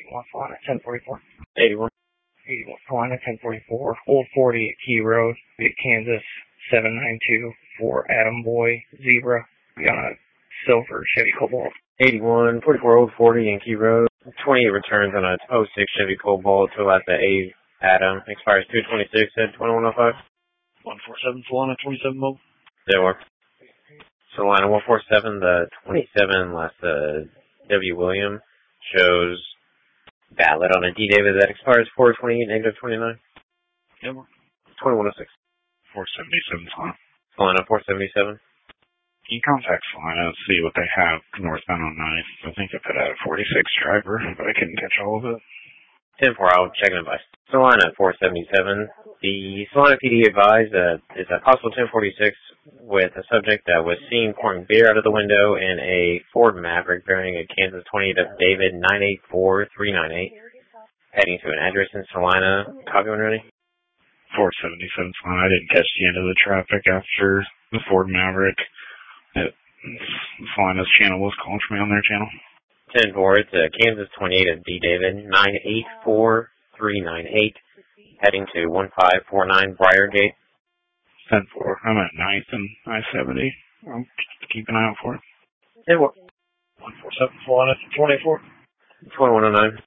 81 Solana 1044. 81. 81 Solana 1044. Old 40 at Key Road. Be at Kansas 792 for Adam Boy Zebra. Be on a silver Chevy Cobalt. 81, 44 Old 40 in Key Road. 28 returns on a 06 Chevy Cobalt to at the A Adam. Expires 226 at 2105. 147 Solana 27 mobile. That works. Solana 147, the 27 last W. William shows valid on a D David that expires 428 negative 29. Yeah, work. 2106. 477 Solana. Solana 477. Can you contact Solana and see what they have northbound on 9th? I think I put out a 46 driver, but I couldn't catch all of it. 10-4, I'll check an advice. Solana 477. The Solana PD advised that it's a possible 1046 with a subject that was seen pouring beer out of the window in a Ford Maverick bearing a Kansas 28 of David 984398, heading to an address in Solana. Copy when ready? 477 Solana. I didn't catch the end of the traffic after the Ford Maverick. Solana's channel was calling for me on their channel. 10-4, it's a Kansas 28 of D. David 984398, heading to 1549 Briargate. 10-4. I'm at 9th and I-70. I'll keep an eye out for it. 10-4. 147 Solana 24. 2109.